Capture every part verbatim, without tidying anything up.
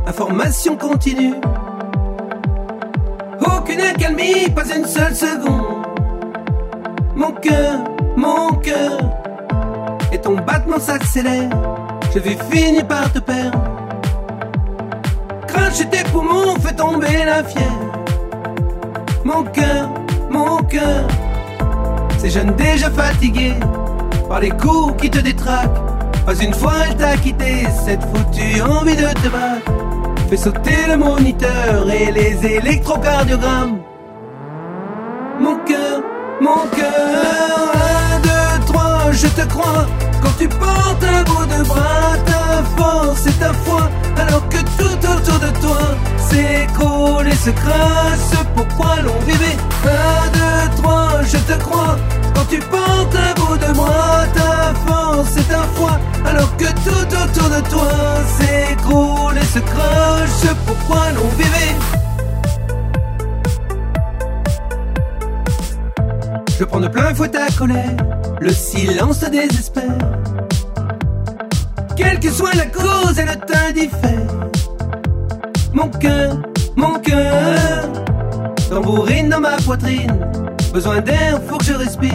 information continue. Aucune accalmie, pas une seule seconde. Mon cœur, mon cœur, et ton battement s'accélère. Je vais finir par te perdre. Crache tes poumons, fais tomber la fièvre. Mon cœur, mon cœur, ces jeunes déjà fatigués par les coups qui te détraquent. Pas une fois elle t'a quitté, cette foutue envie de te battre. Fais sauter le moniteur et les électrocardiogrammes. Mon cœur, mon cœur, un, deux, trois, je te crois. Quand tu portes un bout de bras, ta force et ta foi, alors que tout autour de toi s'écroule et se crasse. Pourquoi l'on vivait? Un, deux, trois, je te crois. Quand tu portes un bout de moi, ta force et ta foi, alors que tout autour de toi s'écroule et se crache. Pourquoi l'on vivait? Je prends de plein fouet ta colère, le silence te désespère. Quelle que soit la cause, elle t'indiffère. Mon cœur, mon cœur, tambourine dans ma poitrine. Besoin d'air, faut que je respire.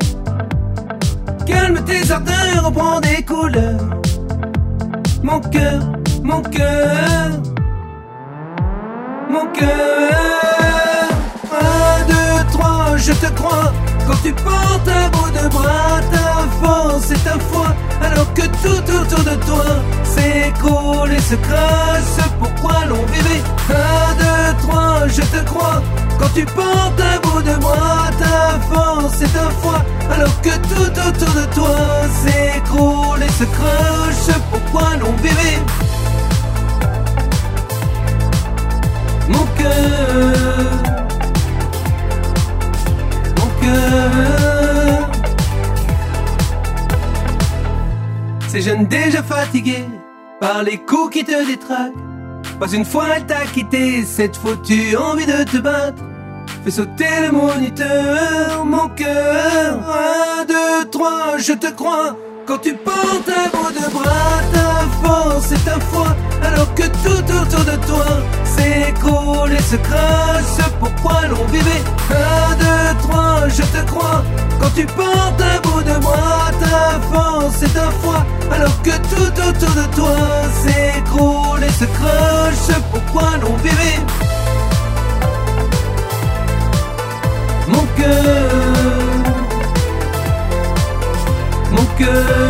Calme tes ardeurs, reprends des couleurs. Mon cœur, mon cœur, mon cœur. Un, deux, trois, je te crois. Quand tu portes un bout de bras, ta force et ta foi, alors que tout autour de toi s'écroule et se crasse. Pourquoi l'on vivait? Un, deux, trois, je te crois. Quand tu portes un bout de moi, ta force et ta foi, alors que tout autour de toi s'écroule et se crache. Pourquoi l'on vivait? Mon cœur, mon cœur, ces jeunes déjà fatigués par les coups qui te détraquent. Pas une fois elle t'a quitté, cette foutue envie de te battre. Fais sauter le moniteur, mon cœur. Un, deux, trois, je te crois. Quand tu portes un bout de bras, ta force et ta foi, alors que tout autour de toi s'écroule et se crache. Pourquoi l'on vivait? Un, deux, trois, je te crois. Quand tu portes un bout de moi, ta force et ta foi, alors que tout autour de toi s'écroule et se crache. Pourquoi l'on vivait? Mon cœur, mon cœur.